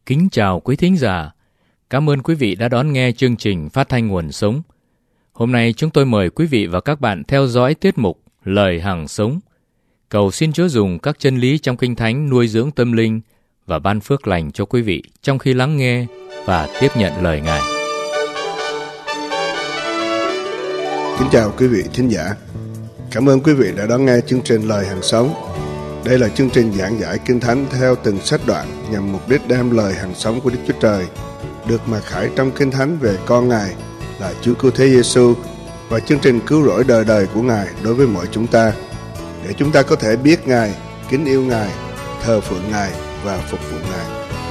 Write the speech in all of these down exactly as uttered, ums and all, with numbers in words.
Kính chào quý thính giả. Cảm ơn quý vị đã đón nghe chương trình Phát thanh Nguồn Sống. Hôm nay chúng tôi mời quý vị và các bạn theo dõi tiết mục Lời Hằng Sống. Cầu xin Chúa dùng các chân lý trong Kinh Thánh nuôi dưỡng tâm linh và ban phước lành cho quý vị trong khi lắng nghe và tiếp nhận lời Ngài. Kính chào quý vị thính giả. Cảm ơn quý vị đã đón nghe chương trình Lời Hằng Sống. Đây là chương trình giảng giải Kinh Thánh theo từng sách đoạn nhằm mục đích đem lời hằng sống của Đức Chúa Trời được mặc khải trong Kinh Thánh về con Ngài là Chúa Cứu Thế Giêsu và chương trình cứu rỗi đời đời của Ngài đối với mọi chúng ta, để chúng ta có thể biết Ngài, kính yêu Ngài, thờ phượng Ngài và phục vụ Ngài.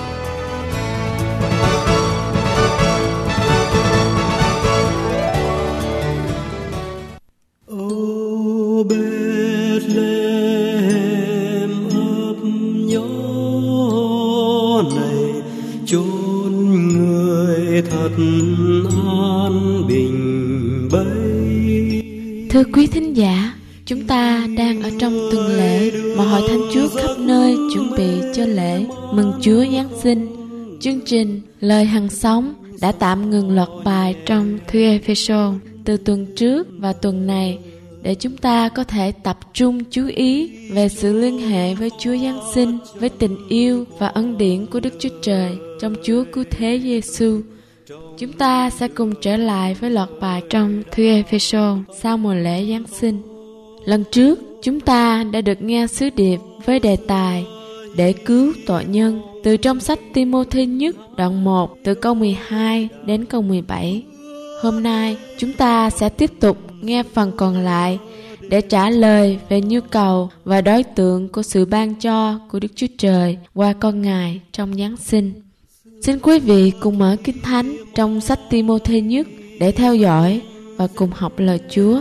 Thưa quý thính giả, chúng ta đang ở trong tuần lễ mà Hội Thánh Chúa khắp nơi chuẩn bị cho lễ mừng Chúa Giáng sinh. Chương trình Lời Hằng Sống đã tạm ngừng loạt bài trong thư Ê-phê-sô từ tuần trước và tuần này để chúng ta có thể tập trung chú ý về sự liên hệ với Chúa Giáng sinh, với tình yêu và ân điển của Đức Chúa Trời trong Chúa Cứu Thế Giêsu. Chúng ta sẽ cùng trở lại với loạt bài trong thư Ê-phê-sô sau mùa lễ Giáng sinh. Lần trước, chúng ta đã được nghe sứ điệp với đề tài để cứu tội nhân từ trong sách Ti-mô-thê nhất đoạn một từ câu mười hai đến câu mười bảy. Hôm nay, chúng ta sẽ tiếp tục nghe phần còn lại để trả lời về nhu cầu và đối tượng của sự ban cho của Đức Chúa Trời qua con Ngài trong Giáng sinh. Xin quý vị cùng mở Kinh Thánh trong sách Ti-mô-thê nhất để theo dõi và cùng học lời Chúa.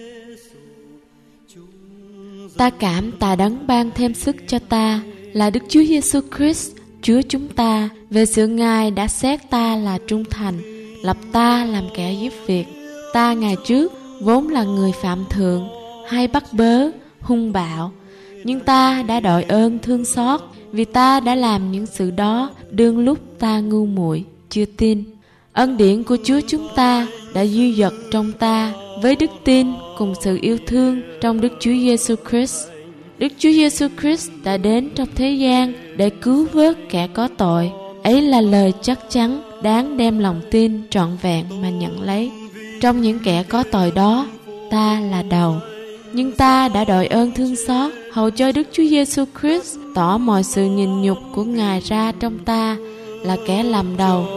Ta cảm tạ Đấng ban thêm sức cho ta là Đức Chúa Giêsu Christ, Chúa chúng ta, về sự Ngài đã xét ta là trung thành, lập ta làm kẻ giúp việc. Ta ngày trước vốn là người phạm thượng, hay bắt bớ, hung bạo, nhưng ta đã đội ơn thương xót, vì ta đã làm những sự đó đương lúc ta ngu muội chưa tin. Ân điển của Chúa chúng ta đã dư dật trong ta với đức tin cùng sự yêu thương trong Đức Chúa Giêsu Christ. Đức Chúa Giêsu Christ đã đến trong thế gian để cứu vớt kẻ có tội. Ấy là lời chắc chắn đáng đem lòng tin trọn vẹn mà nhận lấy. Trong những kẻ có tội đó, ta là đầu. Nhưng ta đã đội ơn thương xót hầu cho Đức Chúa Giêsu Christ tỏ mọi sự nhịn nhục của Ngài ra trong ta là kẻ làm đầu.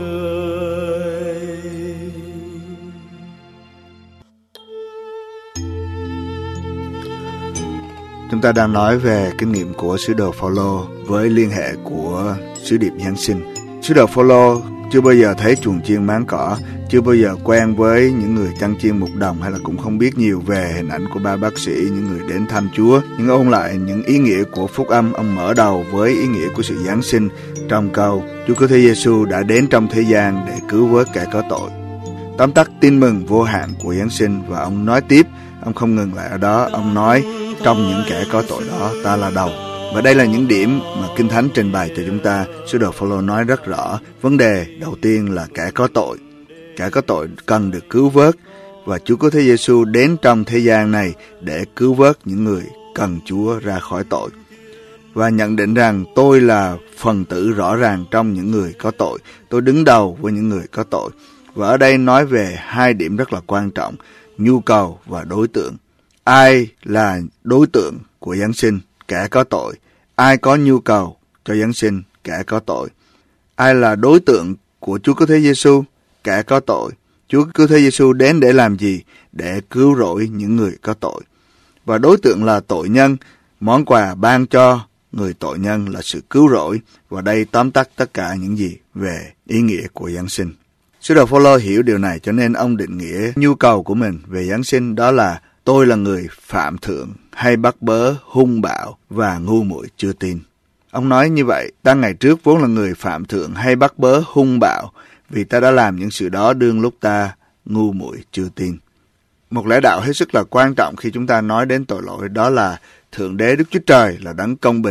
Chúng ta đang nói về kinh nghiệm của sứ đồ Phao-lô với liên hệ của sứ điệp Giáng sinh. Sứ đồ Phao-lô chưa bao giờ thấy chuồng chiên máng cỏ, chưa bao giờ quen với những người chăn chiên mục đồng, hay là cũng không biết nhiều về hình ảnh của ba bác sĩ, những người đến thăm Chúa. Nhưng ôn lại những ý nghĩa của phúc âm, ông mở đầu với ý nghĩa của sự Giáng sinh trong câu Chúa Cứu Thế Giêsu đã đến trong thế gian để cứu vớt kẻ có tội. Tóm tắt tin mừng vô hạn của Giáng sinh, và ông nói tiếp, ông không ngừng lại ở đó, ông nói trong những kẻ có tội đó ta là đầu. Và đây là những điểm mà Kinh Thánh trình bày cho chúng ta. Sứ đồ Phao-lô nói rất rõ, vấn đề đầu tiên là kẻ có tội. Kẻ có tội cần được cứu vớt, và Chúa Cứu Thế Giêsu đến trong thế gian này để cứu vớt những người cần Chúa ra khỏi tội. Và nhận định rằng tôi là phần tử rõ ràng trong những người có tội. Tôi đứng đầu với những người có tội. Và ở đây nói về hai điểm rất là quan trọng, nhu cầu và đối tượng. Ai là đối tượng của Giáng sinh? Kẻ có tội. Ai có nhu cầu cho Giáng sinh? Kẻ có tội. Ai là đối tượng của Chúa Cứu Thế Giêsu? Kẻ có tội. Chúa Cứu Thế Giêsu đến để làm gì? Để cứu rỗi những người có tội. Và đối tượng là tội nhân. Món quà ban cho người tội nhân là sự cứu rỗi. Và đây tóm tắt tất cả những gì về ý nghĩa của Giáng sinh. Sứ đồ Phao-lô hiểu điều này, cho nên ông định nghĩa nhu cầu của mình về Giáng sinh đó là tôi là người phạm thượng, hay bắt bớ, hung bạo và ngu muội chưa tin. Ông nói như vậy, ta ngày trước vốn là người phạm thượng, hay bắt bớ, hung bạo, vì ta đã làm những sự đó đương lúc ta ngu muội chưa tin. Một lẽ đạo hết sức là quan trọng khi chúng ta nói đến tội lỗi, đó là Thượng Đế Đức Chúa Trời là đấng công bình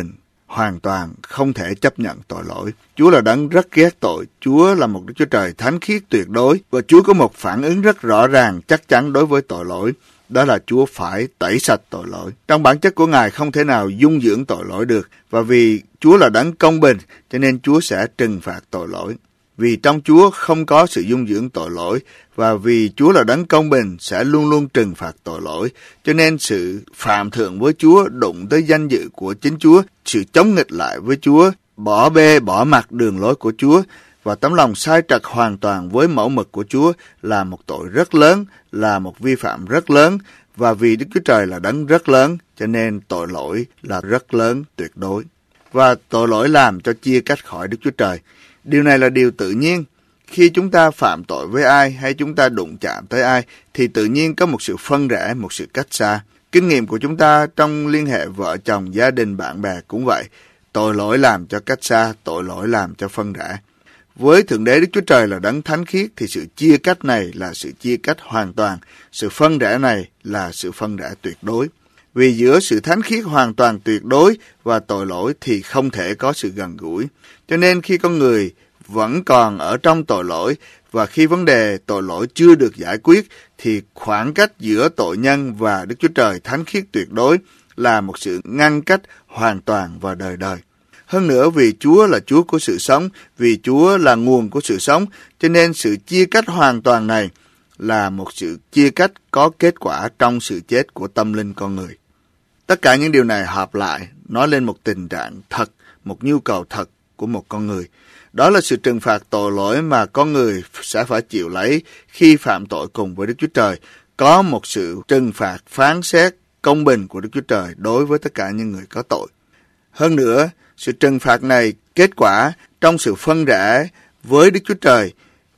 hoàn toàn không thể chấp nhận tội lỗi. Chúa là đấng rất ghét tội. Chúa là một Đức Chúa Trời thánh khiết tuyệt đối, và Chúa có một phản ứng rất rõ ràng, chắc chắn đối với tội lỗi. Đó là Chúa phải tẩy sạch tội lỗi. Trong bản chất của Ngài không thể nào dung dưỡng tội lỗi được, và vì Chúa là đấng công bình, cho nên Chúa sẽ trừng phạt tội lỗi. Vì trong Chúa không có sự dung dưỡng tội lỗi, và vì Chúa là đấng công bình sẽ luôn luôn trừng phạt tội lỗi, cho nên sự phạm thượng với Chúa đụng tới danh dự của chính Chúa, sự chống nghịch lại với Chúa, bỏ bê bỏ mặc đường lối của Chúa, và tấm lòng sai trật hoàn toàn với mẫu mực của Chúa là một tội rất lớn, là một vi phạm rất lớn, và vì Đức Chúa Trời là đấng rất lớn, cho nên tội lỗi là rất lớn tuyệt đối. Và tội lỗi làm cho chia cách khỏi Đức Chúa Trời. Điều này là điều tự nhiên. Khi chúng ta phạm tội với ai hay chúng ta đụng chạm tới ai thì tự nhiên có một sự phân rẽ, một sự cách xa. Kinh nghiệm của chúng ta trong liên hệ vợ chồng, gia đình, bạn bè cũng vậy. Tội lỗi làm cho cách xa, tội lỗi làm cho phân rẽ. Với Thượng Đế Đức Chúa Trời là đấng thánh khiết thì sự chia cách này là sự chia cách hoàn toàn. Sự phân rẽ này là sự phân rẽ tuyệt đối. Vì giữa sự thánh khiết hoàn toàn tuyệt đối và tội lỗi thì không thể có sự gần gũi. Cho nên khi con người vẫn còn ở trong tội lỗi và khi vấn đề tội lỗi chưa được giải quyết thì khoảng cách giữa tội nhân và Đức Chúa Trời thánh khiết tuyệt đối là một sự ngăn cách hoàn toàn và đời đời. Hơn nữa vì Chúa là Chúa của sự sống, vì Chúa là nguồn của sự sống, cho nên sự chia cách hoàn toàn này là một sự chia cách có kết quả trong sự chết của tâm linh con người. Tất cả những điều này hợp lại, nói lên một tình trạng thật, một nhu cầu thật của một con người. Đó là sự trừng phạt tội lỗi mà con người sẽ phải chịu lấy khi phạm tội cùng với Đức Chúa Trời. Có một sự trừng phạt phán xét công bình của Đức Chúa Trời đối với tất cả những người có tội. Hơn nữa, sự trừng phạt này kết quả trong sự phân rẽ với Đức Chúa Trời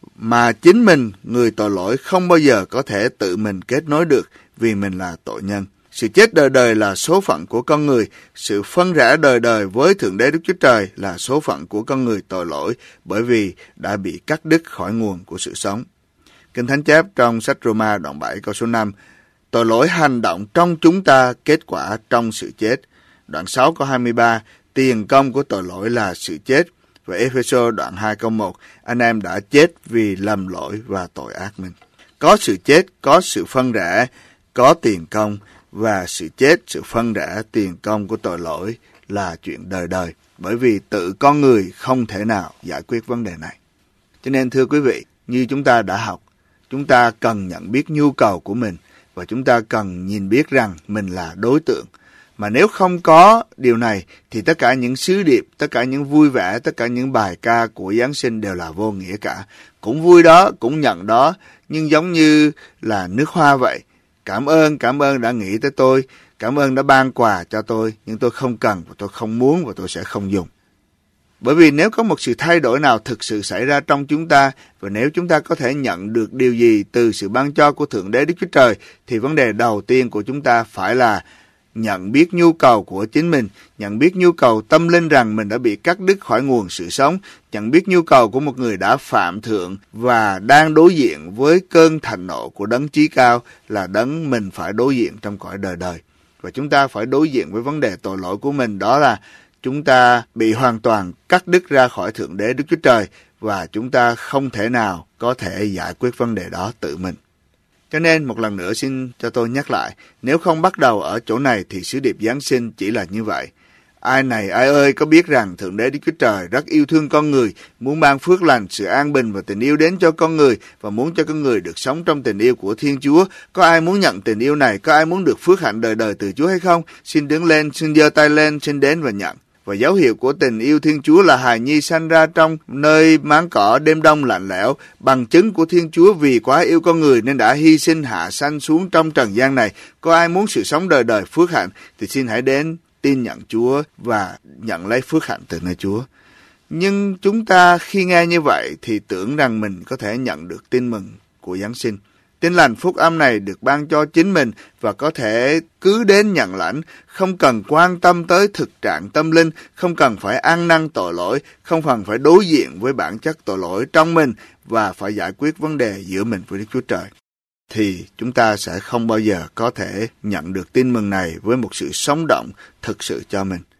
mà chính mình, người tội lỗi, không bao giờ có thể tự mình kết nối được vì mình là tội nhân. Sự chết đời đời là số phận của con người, sự phân rẽ đời đời với Thượng Đế Đức Chúa Trời là số phận của con người tội lỗi bởi vì đã bị cắt đứt khỏi nguồn của sự sống. Kinh Thánh chép trong sách Roma đoạn bảy câu số năm, tội lỗi hành động trong chúng ta kết quả trong sự chết. Đoạn sáu câu hai mươi ba, tiền công của tội lỗi là sự chết. Và Ê-phê-sô đoạn hai câu một, anh em đã chết vì lầm lỗi và tội ác mình. Có sự chết, có sự phân rẽ, có tiền công, và sự chết, sự phân rẽ, tiền công của tội lỗi là chuyện đời đời. Bởi vì tự con người không thể nào giải quyết vấn đề này. Cho nên thưa quý vị, như chúng ta đã học, chúng ta cần nhận biết nhu cầu của mình và chúng ta cần nhìn biết rằng mình là đối tượng. Mà nếu không có điều này thì tất cả những sứ điệp, tất cả những vui vẻ, tất cả những bài ca của Giáng sinh đều là vô nghĩa cả. Cũng vui đó, cũng nhận đó, nhưng giống như là nước hoa vậy. Cảm ơn, cảm ơn đã nghĩ tới tôi, cảm ơn đã ban quà cho tôi, nhưng tôi không cần và tôi không muốn và tôi sẽ không dùng. Bởi vì nếu có một sự thay đổi nào thực sự xảy ra trong chúng ta, và nếu chúng ta có thể nhận được điều gì từ sự ban cho của Thượng Đế Đức Chúa Trời, thì vấn đề đầu tiên của chúng ta phải là nhận biết nhu cầu của chính mình, nhận biết nhu cầu tâm linh rằng mình đã bị cắt đứt khỏi nguồn sự sống, nhận biết nhu cầu của một người đã phạm thượng và đang đối diện với cơn thạnh nộ của đấng chí cao là đấng mình phải đối diện trong cõi đời đời. Và chúng ta phải đối diện với vấn đề tội lỗi của mình, đó là chúng ta bị hoàn toàn cắt đứt ra khỏi Thượng Đế Đức Chúa Trời và chúng ta không thể nào có thể giải quyết vấn đề đó tự mình. Cho nên một lần nữa xin cho tôi nhắc lại, nếu không bắt đầu ở chỗ này thì sứ điệp Giáng sinh chỉ là như vậy. Ai này ai ơi có biết rằng Thượng Đế Đức Chúa Trời rất yêu thương con người, muốn ban phước lành, sự an bình và tình yêu đến cho con người và muốn cho con người được sống trong tình yêu của Thiên Chúa. Có ai muốn nhận tình yêu này, có ai muốn được phước hạnh đời đời từ Chúa hay không? Xin đứng lên, xin giơ tay lên, xin đến và nhận. Và dấu hiệu của tình yêu Thiên Chúa là hài nhi sanh ra trong nơi máng cỏ đêm đông lạnh lẽo. Bằng chứng của Thiên Chúa vì quá yêu con người nên đã hy sinh hạ sanh xuống trong trần gian này. Có ai muốn sự sống đời đời phước hạnh thì xin hãy đến tin nhận Chúa và nhận lấy phước hạnh từ nơi Chúa. Nhưng chúng ta khi nghe như vậy thì tưởng rằng mình có thể nhận được tin mừng của Giáng sinh. Tin lành phúc âm này được ban cho chính mình và có thể cứ đến nhận lãnh, không cần quan tâm tới thực trạng tâm linh, không cần phải ăn năn tội lỗi, không cần phải đối diện với bản chất tội lỗi trong mình và phải giải quyết vấn đề giữa mình với Đức Chúa Trời. Thì chúng ta sẽ không bao giờ có thể nhận được tin mừng này với một sự sống động thực sự cho mình.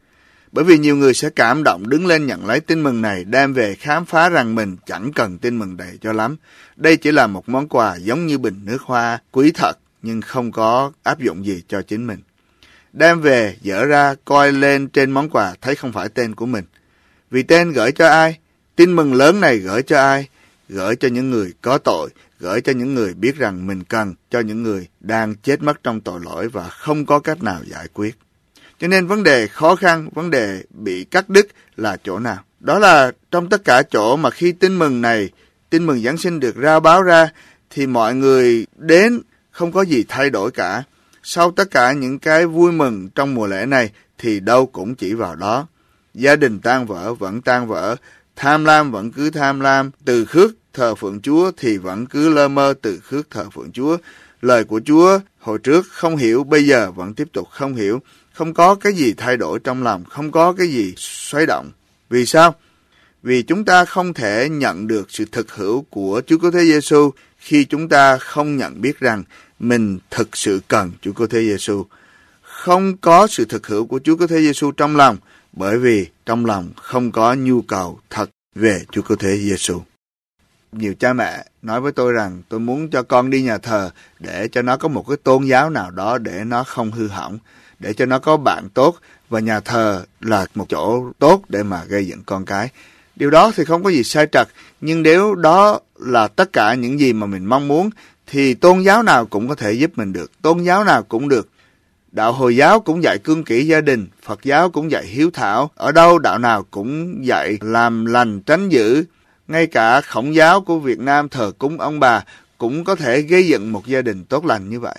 Bởi vì nhiều người sẽ cảm động đứng lên nhận lấy tin mừng này, đem về khám phá rằng mình chẳng cần tin mừng này cho lắm. Đây chỉ là một món quà giống như bình nước hoa, quý thật, nhưng không có áp dụng gì cho chính mình. Đem về, dở ra, coi lên trên món quà, thấy không phải tên của mình. Vì tên gửi cho ai? Tin mừng lớn này gửi cho ai? Gửi cho những người có tội, gửi cho những người biết rằng mình cần, cho những người đang chết mất trong tội lỗi và không có cách nào giải quyết. Cho nên vấn đề khó khăn, vấn đề bị cắt đứt là chỗ nào? Đó là trong tất cả chỗ mà khi tin mừng này, tin mừng Giáng sinh được rao báo ra, thì mọi người đến không có gì thay đổi cả. Sau tất cả những cái vui mừng trong mùa lễ này thì đâu cũng chỉ vào đó. Gia đình tan vỡ vẫn tan vỡ, tham lam vẫn cứ tham lam, từ khước thờ phượng Chúa thì vẫn cứ lơ mơ từ khước thờ phượng Chúa. Lời của Chúa hồi trước không hiểu, bây giờ vẫn tiếp tục không hiểu. Không có cái gì thay đổi trong lòng, không có cái gì xoay động. Vì sao? Vì chúng ta không thể nhận được sự thực hữu của Chúa Cứu Thế Giêsu khi chúng ta không nhận biết rằng mình thực sự cần Chúa Cứu Thế Giêsu. Không có sự thực hữu của Chúa Cứu Thế Giêsu trong lòng, bởi vì trong lòng không có nhu cầu thật về Chúa Cứu Thế Giêsu. Nhiều cha mẹ nói với tôi rằng tôi muốn cho con đi nhà thờ để cho nó có một cái tôn giáo nào đó để nó không hư hỏng, để cho nó có bạn tốt, và nhà thờ là một chỗ tốt để mà gây dựng con cái. Điều đó thì không có gì sai trật, nhưng nếu đó là tất cả những gì mà mình mong muốn, thì tôn giáo nào cũng có thể giúp mình được, tôn giáo nào cũng được. Đạo Hồi giáo cũng dạy cương kỷ gia đình, Phật giáo cũng dạy hiếu thảo, ở đâu đạo nào cũng dạy làm lành tránh dữ. Ngay cả Khổng giáo của Việt Nam thờ cúng ông bà cũng có thể gây dựng một gia đình tốt lành như vậy.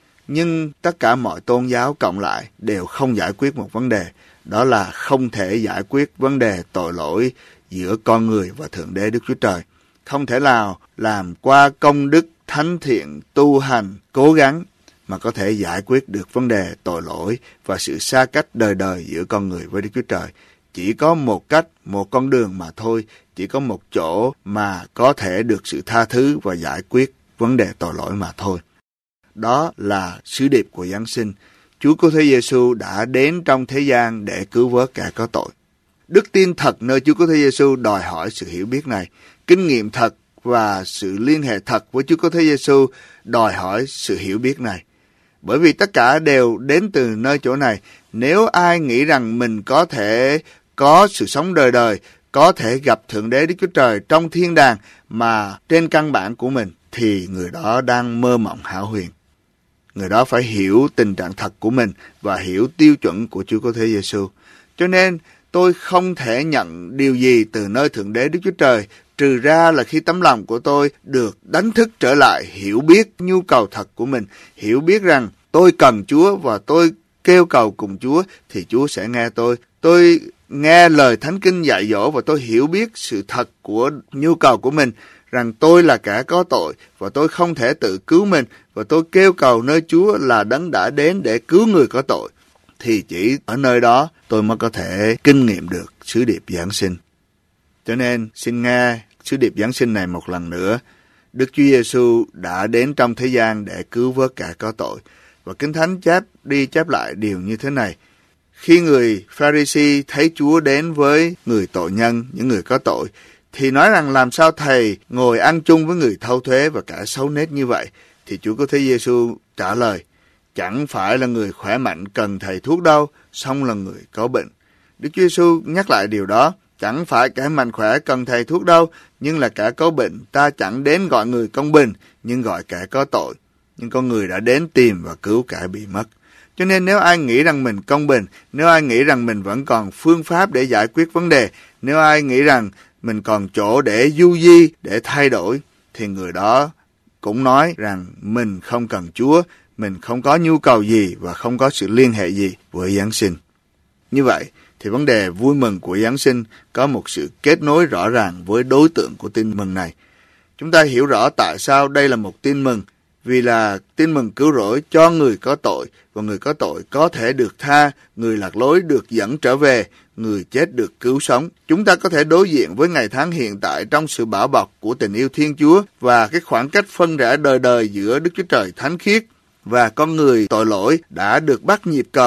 Nhưng tất cả mọi tôn giáo cộng lại đều không giải quyết một vấn đề, đó là không thể giải quyết vấn đề tội lỗi giữa con người và Thượng Đế Đức Chúa Trời. Không thể nào làm qua công đức, thánh thiện, tu hành, cố gắng mà có thể giải quyết được vấn đề tội lỗi và sự xa cách đời đời giữa con người với Đức Chúa Trời. Chỉ có một cách, một con đường mà thôi, chỉ có một chỗ mà có thể được sự tha thứ và giải quyết vấn đề tội lỗi mà thôi. Đó là sứ điệp của Giáng sinh. Chúa Cứu Thế Giêsu đã đến trong thế gian để cứu vớt kẻ có tội. Đức tin thật nơi Chúa Cứu Thế Giêsu đòi hỏi sự hiểu biết này. Kinh nghiệm thật và sự liên hệ thật với Chúa Cứu Thế Giêsu đòi hỏi sự hiểu biết này. Bởi vì tất cả đều đến từ nơi chỗ này. Nếu ai nghĩ rằng mình có thể có sự sống đời đời, có thể gặp Thượng Đế Đức Chúa Trời trong thiên đàng mà trên căn bản của mình, thì người đó đang mơ mộng hão huyền. Người đó phải hiểu tình trạng thật của mình và hiểu tiêu chuẩn của Chúa Cứu Thế Giêsu. Cho nên tôi không thể nhận điều gì từ nơi Thượng Đế Đức Chúa Trời, trừ ra là khi tấm lòng của tôi được đánh thức trở lại, hiểu biết nhu cầu thật của mình, hiểu biết rằng tôi cần Chúa và tôi kêu cầu cùng Chúa thì Chúa sẽ nghe tôi. Tôi nghe lời Thánh Kinh dạy dỗ và tôi hiểu biết sự thật của nhu cầu của mình, rằng tôi là kẻ có tội và tôi không thể tự cứu mình, và tôi kêu cầu nơi Chúa là Đấng đã đến để cứu người có tội, thì chỉ ở nơi đó tôi mới có thể kinh nghiệm được sứ điệp Giáng sinh. Cho nên xin nghe sứ điệp Giáng sinh này một lần nữa. Đức Chúa Giêsu đã đến trong thế gian để cứu vớt kẻ có tội. Và Kinh Thánh chép đi chép lại điều như thế này. Khi người Pha-ri-si thấy Chúa đến với người tội nhân, những người có tội, thì nói rằng làm sao thầy ngồi ăn chung với người thâu thuế và cả xấu nết như vậy? Thì Chúa Cứu Thế Giêsu trả lời, chẳng phải là người khỏe mạnh cần thầy thuốc đâu, song là người có bệnh. Đức Chúa Giêsu nhắc lại điều đó, chẳng phải kẻ mạnh khỏe cần thầy thuốc đâu, nhưng là kẻ có bệnh. Ta chẳng đến gọi người công bình, nhưng gọi kẻ có tội. Nhưng con người đã đến tìm và cứu kẻ bị mất. Cho nên nếu ai nghĩ rằng mình công bình, nếu ai nghĩ rằng mình vẫn còn phương pháp để giải quyết vấn đề, nếu ai nghĩ rằng mình còn chỗ để du di, để thay đổi, thì người đó cũng nói rằng mình không cần Chúa, mình không có nhu cầu gì và không có sự liên hệ gì với Giáng sinh. Như vậy thì vấn đề vui mừng của Giáng sinh có một sự kết nối rõ ràng với đối tượng của tin mừng này. Chúng ta hiểu rõ tại sao đây là một tin mừng, vì là tin mừng cứu rỗi cho người có tội, và người có tội có thể được tha, người lạc lối được dẫn trở về, người chết được cứu sống. Chúng ta có thể đối diện với ngày tháng hiện tại trong sự bảo bọc của tình yêu Thiên Chúa và cái khoảng cách phân rẽ đời đời giữa Đức Chúa Trời thánh khiết và con người tội lỗi đã được bắt nhịp cầu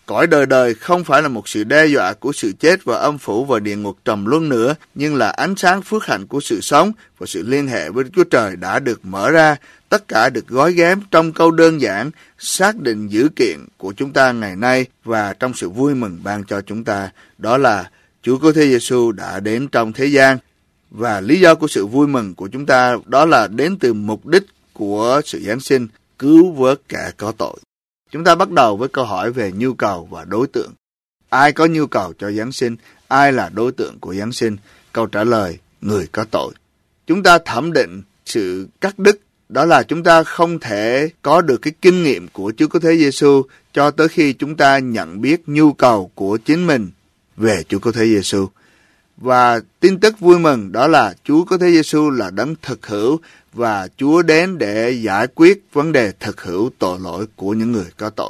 Cõi đời đời không phải là một sự đe dọa của sự chết và âm phủ và địa ngục trầm luân nữa, nhưng là ánh sáng phước hạnh của sự sống và sự liên hệ với Đức Chúa Trời đã được mở ra. Tất cả được gói ghém trong câu đơn giản, xác định dữ kiện của chúng ta ngày nay và trong sự vui mừng ban cho chúng ta. Đó là Chúa Cứu Thế Giêsu đã đến trong thế gian. Và lý do của sự vui mừng của chúng ta đó là đến từ mục đích của sự Giáng sinh, cứu vớt kẻ có tội. Chúng ta bắt đầu với câu hỏi về nhu cầu và đối tượng. Ai có nhu cầu cho Giáng sinh? Ai là đối tượng của Giáng sinh? Câu trả lời, người có tội. Chúng ta thẩm định sự cắt đứt, đó là chúng ta không thể có được cái kinh nghiệm của Chúa Cứu Thế Giêsu cho tới khi chúng ta nhận biết nhu cầu của chính mình về Chúa Cứu Thế Giêsu. Và tin tức vui mừng đó là Chúa Cứu Thế Giêsu là đấng thực hữu và Chúa đến để giải quyết vấn đề thực hữu tội lỗi của những người có tội.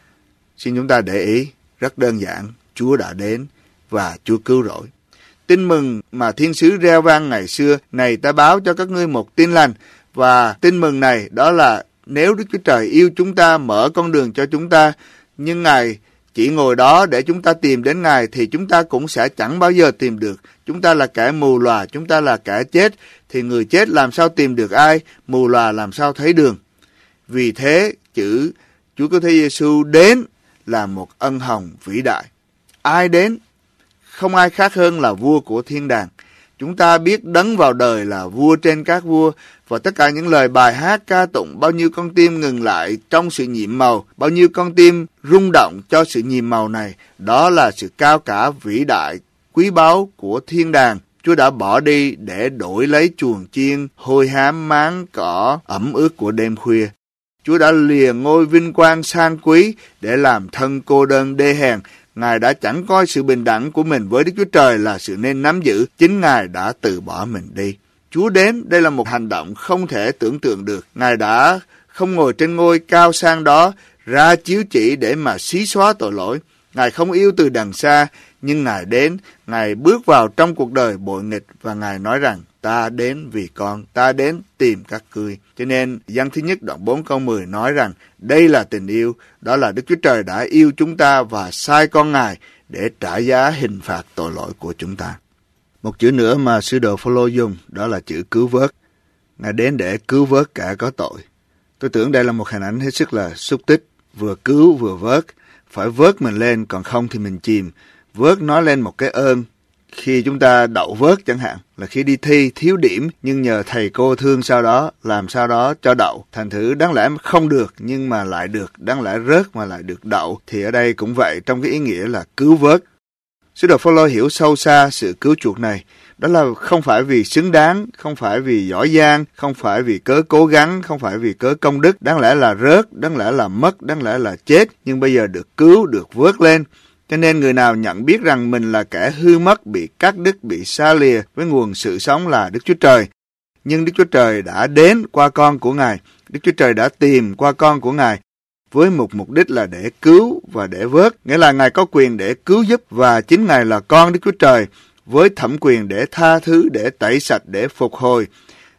Xin chúng ta để ý, rất đơn giản, Chúa đã đến và Chúa cứu rỗi. Tin mừng mà thiên sứ reo vang ngày xưa, này ta báo cho các ngươi một tin lành, và tin mừng này đó là nếu Đức Chúa Trời yêu chúng ta, mở con đường cho chúng ta, nhưng Ngài chỉ ngồi đó để chúng ta tìm đến Ngài thì chúng ta cũng sẽ chẳng bao giờ tìm được. Chúng ta là kẻ mù lòa, chúng ta là kẻ chết, thì người chết làm sao tìm được ai, mù lòa làm sao thấy đường. Vì thế, chữ Chúa Cứu Thế Giêsu đến là một ân hồng vĩ đại. Ai đến? Không ai khác hơn là vua của thiên đàng. Chúng ta biết đấng vào đời là vua trên các vua, và tất cả những lời bài hát ca tụng, bao nhiêu con tim ngừng lại trong sự nhiệm màu, bao nhiêu con tim rung động cho sự nhiệm màu này, đó là sự cao cả vĩ đại, quý báu của thiên đàng. Chúa đã bỏ đi để đổi lấy chuồng chiên hôi hám máng cỏ ẩm ướt của đêm khuya. Chúa đã lìa ngôi vinh quang sang quý để làm thân cô đơn đê hèn. Ngài đã chẳng coi sự bình đẳng của mình với Đức Chúa Trời là sự nên nắm giữ, chính Ngài đã từ bỏ mình đi. Chúa đến, đây là một hành động không thể tưởng tượng được. Ngài đã không ngồi trên ngôi cao sang đó, ra chiếu chỉ để mà xí xóa tội lỗi. Ngài không yêu từ đằng xa, nhưng Ngài đến, Ngài bước vào trong cuộc đời bội nghịch và Ngài nói rằng, ta đến vì con, ta đến tìm các ngươi. Cho nên, Giăng thứ nhất đoạn bốn câu mười nói rằng, đây là tình yêu, đó là Đức Chúa Trời đã yêu chúng ta và sai con Ngài để trả giá hình phạt tội lỗi của chúng ta. Một chữ nữa mà sứ đồ Phô-lô dùng, đó là chữ cứu vớt. Ngài đến để cứu vớt kẻ có tội. Tôi tưởng đây là một hình ảnh hết sức là xúc tích, vừa cứu vừa vớt. Phải vớt mình lên, còn không thì mình chìm. Vớt nói lên một cái ơn. Khi chúng ta đậu vớt chẳng hạn, là khi đi thi thiếu điểm, nhưng nhờ thầy cô thương sau đó, làm sao đó cho đậu. Thành thử đáng lẽ không được, nhưng mà lại được, đáng lẽ rớt mà lại được đậu. Thì ở đây cũng vậy, trong cái ý nghĩa là cứu vớt. Sứ đồ Phô-lô hiểu sâu xa sự cứu chuộc này. Đó là không phải vì xứng đáng, không phải vì giỏi giang, không phải vì cớ cố gắng, không phải vì cớ công đức. Đáng lẽ là rớt, đáng lẽ là mất, đáng lẽ là chết, nhưng bây giờ được cứu, được vớt lên. Cho nên người nào nhận biết rằng mình là kẻ hư mất, bị cắt đứt, bị xa lìa với nguồn sự sống là Đức Chúa Trời. Nhưng Đức Chúa Trời đã đến qua con của Ngài. Đức Chúa Trời đã tìm qua con của Ngài với một mục đích là để cứu và để vớt. Nghĩa là Ngài có quyền để cứu giúp và chính Ngài là con Đức Chúa Trời với thẩm quyền để tha thứ, để tẩy sạch, để phục hồi.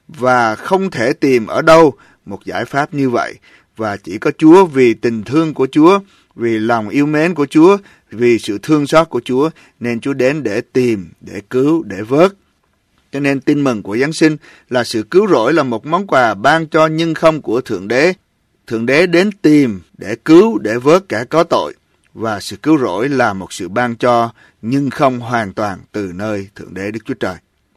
Và không thể tìm ở đâu một giải pháp như vậy. Và chỉ có Chúa, vì tình thương của Chúa, vì lòng yêu mến của Chúa, vì sự thương xót của Chúa, nên Chúa đến để tìm, để cứu, để vớt. Cho nên tin mừng của Giáng sinh là sự cứu rỗi, là một món quà ban cho nhưng không của Thượng Đế. Thượng Đế đến tìm, để cứu, để vớt kẻ có tội. Và sự cứu rỗi là một sự ban cho nhưng không hoàn toàn từ nơi Thượng Đế Đức Chúa Trời.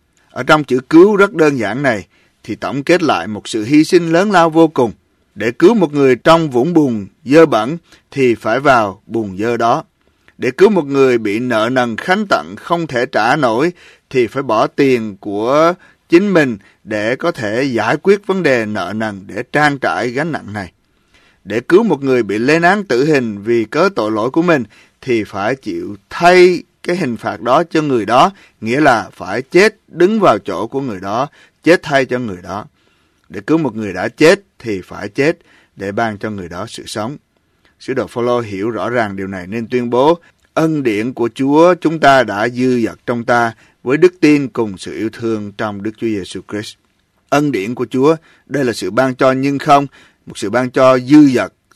Ở trong chữ cứu rất đơn giản này thì tổng kết lại một sự hy sinh lớn lao vô cùng. Để cứu một người trong vũng bùn dơ bẩn thì phải vào bùn dơ đó. Để cứu một người bị nợ nần khánh tận không thể trả nổi thì phải bỏ tiền của chính mình để có thể giải quyết vấn đề nợ nần, để trang trải gánh nặng này. Để cứu một người bị lên án tử hình vì cớ tội lỗi của mình thì phải chịu thay cái hình phạt đó cho người đó, nghĩa là phải chết đứng vào chỗ của người đó, chết thay cho người đó. Để cứu một người đã chết thì phải chết để ban cho người đó sự sống. Sứ đồ Phô-lô hiểu rõ ràng điều này nên tuyên bố, ân điển của Chúa chúng ta đã dư dật trong ta với đức tin cùng sự yêu thương trong Đức Chúa Giêsu Christ. Ân điển của Chúa, đây là sự ban cho nhưng không, một sự ban cho dư dật,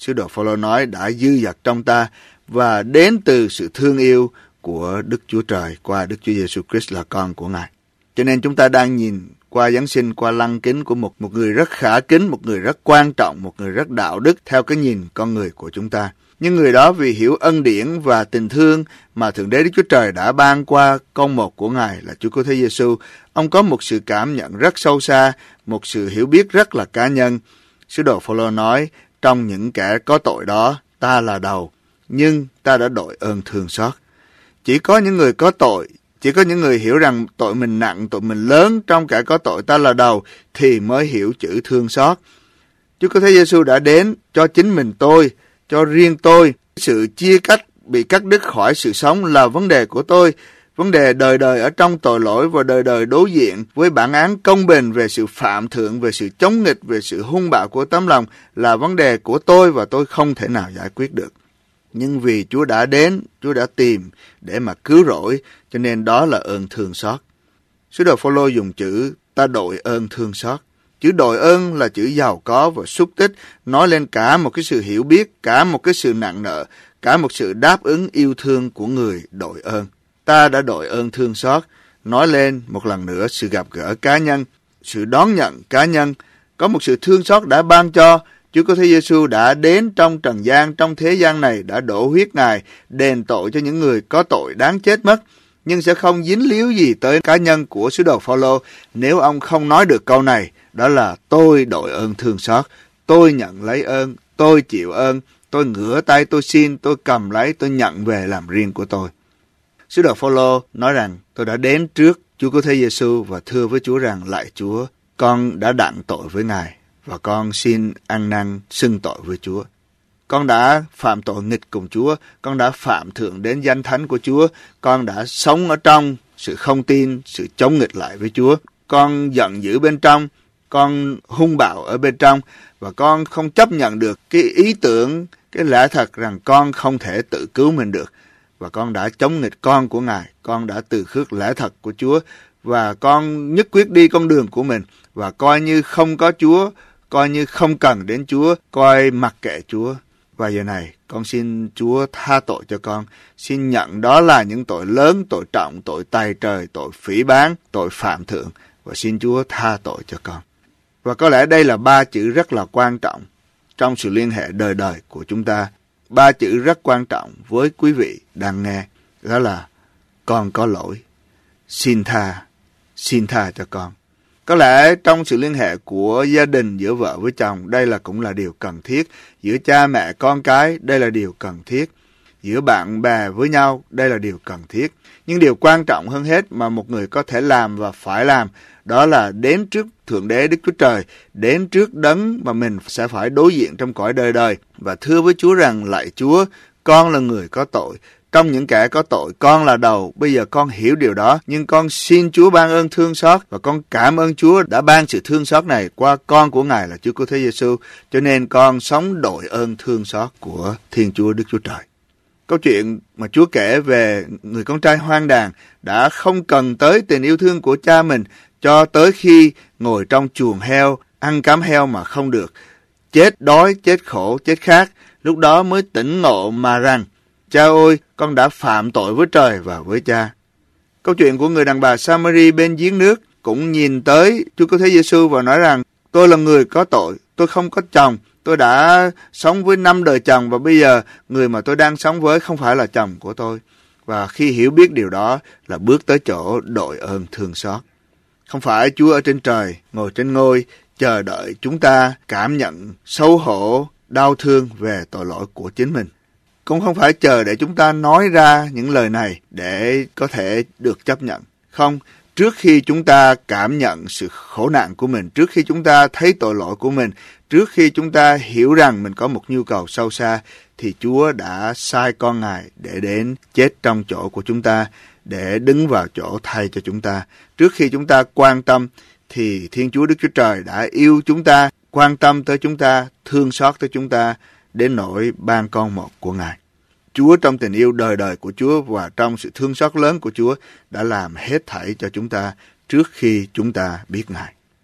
sứ đồ Phao-lô nói đã dư dật trong ta và đến từ sự thương yêu của Đức Chúa Trời qua Đức Chúa Giêsu Christ là con của Ngài. Cho nên chúng ta đang nhìn qua Giáng sinh, qua lăng kính của một, một người rất khả kính, một người rất quan trọng, một người rất đạo đức theo cái nhìn con người của chúng ta. Nhưng người đó vì hiểu ân điển và tình thương mà Thượng Đế Đức Chúa Trời đã ban qua con một của Ngài là Chúa Cứu Thế Giêsu, ông có một sự cảm nhận rất sâu xa, một sự hiểu biết rất là cá nhân. Sứ đồ Phao-lô nói, trong những kẻ có tội đó, ta là đầu, nhưng ta đã đội ơn thương xót. Chỉ có những người có tội, chỉ có những người hiểu rằng tội mình nặng, tội mình lớn, trong kẻ có tội ta là đầu, thì mới hiểu chữ thương xót. Chúa Cứu Thế Giêsu đã đến cho chính mình tôi, cho riêng tôi. Sự chia cách, bị cắt đứt khỏi sự sống là vấn đề của tôi. Vấn đề đời đời ở trong tội lỗi và đời đời đối diện với bản án công bình về sự phạm thượng, về sự chống nghịch, về sự hung bạo của tấm lòng là vấn đề của tôi và tôi không thể nào giải quyết được. Nhưng vì Chúa đã đến, Chúa đã tìm để mà cứu rỗi, cho nên đó là ơn thương xót. Sứ đồ Phao-lô dùng chữ ta đội ơn thương xót. Chữ đội ơn là chữ giàu có và xúc tích, nói lên cả một cái sự hiểu biết, cả một cái sự nặng nợ, cả một sự đáp ứng yêu thương của người đội ơn. Ta đã đội ơn thương xót, nói lên một lần nữa sự gặp gỡ cá nhân, sự đón nhận cá nhân. Có một sự thương xót đã ban cho. Chúa Cứu Thế Giêsu đã đến trong trần gian, trong thế gian này, đã đổ huyết Ngài, đền tội cho những người có tội đáng chết mất. Nhưng sẽ không dính líu gì tới cá nhân của sứ đồ Phao-lô nếu ông không nói được câu này, đó là tôi đội ơn thương xót, tôi nhận lấy ơn, tôi chịu ơn, tôi ngửa tay, tôi xin, tôi cầm lấy, tôi nhận về làm riêng của tôi. Sứ đồ Phao-lô nói rằng tôi đã đến trước Chúa Cứu Thế Giêsu và thưa với Chúa rằng lạy Chúa, con đã đặng tội với Ngài và con xin ăn năn xưng tội với Chúa. Con đã phạm tội nghịch cùng Chúa, con đã phạm thượng đến danh thánh của Chúa, con đã sống ở trong sự không tin, sự chống nghịch lại với Chúa. Con giận dữ bên trong, con hung bạo ở bên trong và con không chấp nhận được cái ý tưởng, cái lẽ thật rằng con không thể tự cứu mình được. Và con đã chống nghịch con của Ngài, con đã từ khước lẽ thật của Chúa và con nhất quyết đi con đường của mình và coi như không có Chúa, coi như không cần đến Chúa, coi mặc kệ Chúa. Và giờ này, con xin Chúa tha tội cho con. Xin nhận đó là những tội lớn, tội trọng, tội tày trời, tội phỉ báng, tội phạm thượng. Và xin Chúa tha tội cho con. Và có lẽ đây là ba chữ rất là quan trọng trong sự liên hệ đời đời của chúng ta. Ba chữ rất quan trọng với quý vị đang nghe. Đó là con có lỗi, xin tha, xin tha cho con. Có lẽ trong sự liên hệ của gia đình giữa vợ với chồng, đây là cũng là điều cần thiết. Giữa cha mẹ con cái, đây là điều cần thiết. Giữa bạn bè với nhau, đây là điều cần thiết. Nhưng điều quan trọng hơn hết mà một người có thể làm và phải làm, đó là đến trước Thượng Đế Đức Chúa Trời, đến trước đấng mà mình sẽ phải đối diện trong cõi đời đời. Và thưa với Chúa rằng, lạy Chúa, con là người có tội. Trong những kẻ có tội, con là đầu. Bây giờ con hiểu điều đó, nhưng con xin Chúa ban ơn thương xót và con cảm ơn Chúa đã ban sự thương xót này qua con của Ngài là Chúa Cứu Thế Giêsu. Cho nên con sống đội ơn thương xót của Thiên Chúa Đức Chúa Trời. Câu chuyện mà Chúa kể về người con trai hoang đàn đã không cần tới tình yêu thương của cha mình cho tới khi ngồi trong chuồng heo, ăn cám heo mà không được, chết đói, chết khổ, chết khát, lúc đó mới tỉnh ngộ mà rằng, cha ơi, con đã phạm tội với trời và với cha. Câu chuyện của người đàn bà Samari bên giếng nước cũng nhìn tới Chúa Cứu Thế Giêsu và nói rằng, tôi là người có tội, tôi không có chồng, tôi đã sống với năm đời chồng và bây giờ người mà tôi đang sống với không phải là chồng của tôi. Và khi hiểu biết điều đó là bước tới chỗ đội ơn thương xót. Không phải Chúa ở trên trời, ngồi trên ngôi, chờ đợi chúng ta cảm nhận xấu hổ, đau thương về tội lỗi của chính mình. Cũng không phải chờ để chúng ta nói ra những lời này để có thể được chấp nhận. Không, trước khi chúng ta cảm nhận sự khổ nạn của mình, trước khi chúng ta thấy tội lỗi của mình, trước khi chúng ta hiểu rằng mình có một nhu cầu sâu xa, thì Chúa đã sai con Ngài để đến chết trong chỗ của chúng ta, để đứng vào chỗ thay cho chúng ta. Trước khi chúng ta quan tâm, thì Thiên Chúa Đức Chúa Trời đã yêu chúng ta, quan tâm tới chúng ta, thương xót tới chúng ta, đến nỗi ban con một của Ngài. Chúa trong tình yêu đời đời của Chúa và trong sự thương xót lớn của Chúa đã làm hết thảy cho chúng ta trước khi chúng ta biết Ngài.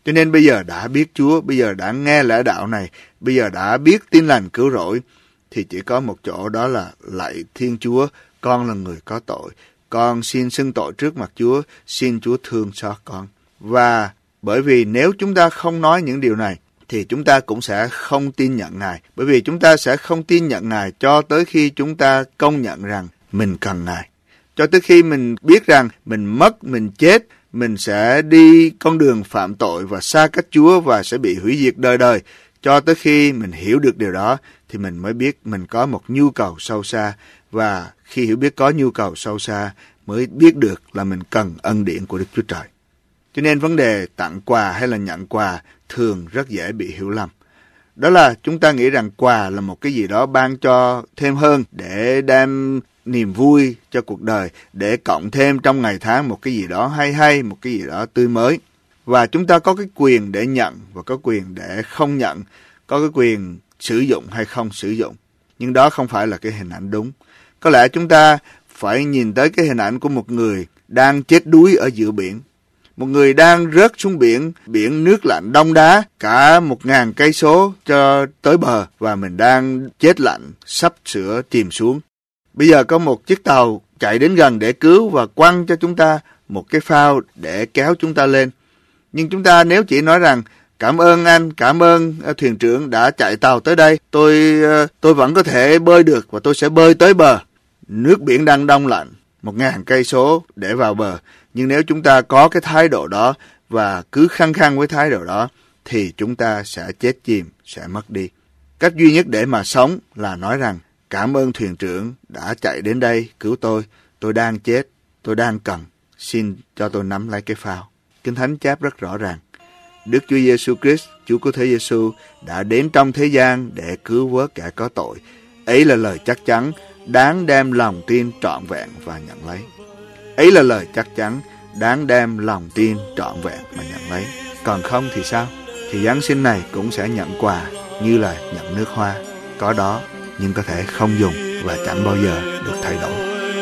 Cho nên bây giờ đã biết Chúa, bây giờ đã nghe lẽ đạo này, bây giờ đã biết tin lành cứu rỗi, thì chỉ có một chỗ, đó là lạy Thiên Chúa, con là người có tội. Con xin xưng tội trước mặt Chúa, xin Chúa thương xót con. Và bởi vì nếu chúng ta không nói những điều này, thì chúng ta cũng sẽ không tin nhận Ngài. Bởi vì chúng ta sẽ không tin nhận Ngài cho tới khi chúng ta công nhận rằng mình cần Ngài. Cho tới khi mình biết rằng mình mất, mình chết, mình sẽ đi con đường phạm tội và xa cách Chúa và sẽ bị hủy diệt đời đời. Cho tới khi mình hiểu được điều đó thì mình mới biết mình có một nhu cầu sâu xa. Và khi hiểu biết có nhu cầu sâu xa mới biết được là mình cần ân điển của Đức Chúa Trời. Cho nên vấn đề tặng quà hay là nhận quà thường rất dễ bị hiểu lầm. Đó là chúng ta nghĩ rằng quà là một cái gì đó ban cho thêm hơn để đem niềm vui cho cuộc đời, để cộng thêm trong ngày tháng một cái gì đó hay hay, một cái gì đó tươi mới. Và chúng ta có cái quyền để nhận và có quyền để không nhận, có cái quyền sử dụng hay không sử dụng. Nhưng đó không phải là cái hình ảnh đúng. Có lẽ chúng ta phải nhìn tới cái hình ảnh của một người đang chết đuối ở giữa biển. Một người đang rớt xuống biển, biển nước lạnh đông đá, cả một ngàn cây số cho tới bờ, và mình đang chết lạnh, sắp sửa chìm xuống. Bây giờ có một chiếc tàu chạy đến gần để cứu và quăng cho chúng ta một cái phao để kéo chúng ta lên. Nhưng chúng ta nếu chỉ nói rằng cảm ơn anh, cảm ơn thuyền trưởng đã chạy tàu tới đây, tôi tôi vẫn có thể bơi được và tôi sẽ bơi tới bờ. Nước biển đang đông lạnh, một ngàn cây số để vào bờ. Nhưng nếu chúng ta có cái thái độ đó và cứ khăng khăng với thái độ đó, thì chúng ta sẽ chết chìm, sẽ mất đi. Cách duy nhất để mà sống là nói rằng cảm ơn thuyền trưởng đã chạy đến đây cứu tôi, tôi đang chết, tôi đang cần, xin cho tôi nắm lấy cái phao. Kinh Thánh chép rất rõ ràng, Đức Chúa Giêsu Christ, Chúa của thế Giêsu đã đến trong thế gian để cứu vớt kẻ có tội. Ấy là lời chắc chắn, đáng đem lòng tin trọn vẹn và nhận lấy. Ấy là lời chắc chắn, đáng đem lòng tin trọn vẹn mà nhận lấy. Còn không thì sao? Thì Giáng sinh này cũng sẽ nhận quà như là nhận nước hoa. Có đó, nhưng có thể không dùng và chẳng bao giờ được thay đổi.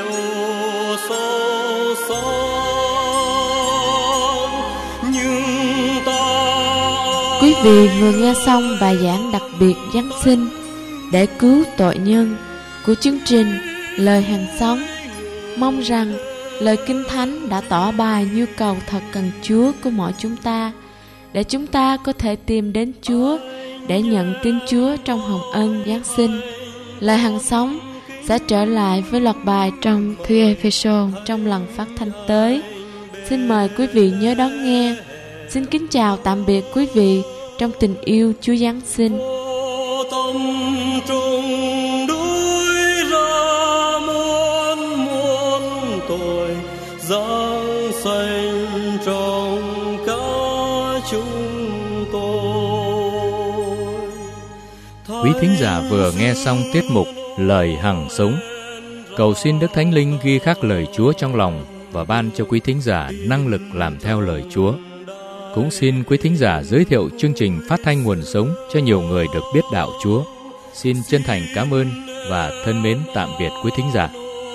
Quý vị vừa nghe xong bài giảng đặc biệt Giáng sinh để cứu tội nhân của chương trình Lời Hàng Sống. Mong rằng lời Kinh Thánh đã tỏ bài nhu cầu thật cần Chúa của mọi chúng ta, để chúng ta có thể tìm đến Chúa để nhận tin Chúa trong hồng ân Giáng sinh. Lời Hàng Sống sẽ trở lại với loạt bài trong thư Ê-phê-sô trong lần phát thanh tới. Xin mời quý vị nhớ đón nghe. Xin kính chào tạm biệt quý vị trong tình yêu Chúa Giáng sinh. Tâm trung đuối ra muôn muôn tội, giáng sanh trong cả chúng tôi. Quý thính giả vừa nghe xong tiết mục Lời Hằng Sống. Cầu xin Đức Thánh Linh ghi khắc lời Chúa trong lòng và ban cho quý thính giả năng lực làm theo lời Chúa. Cũng xin quý thính giả giới thiệu chương trình phát thanh Nguồn Sống cho nhiều người được biết đạo Chúa. Xin chân thành cảm ơn và thân mến tạm biệt quý thính giả.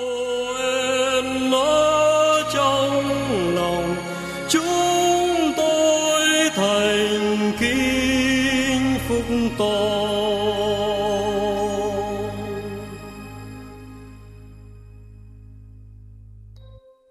Trong lòng chúng tôi thành kính phúc to.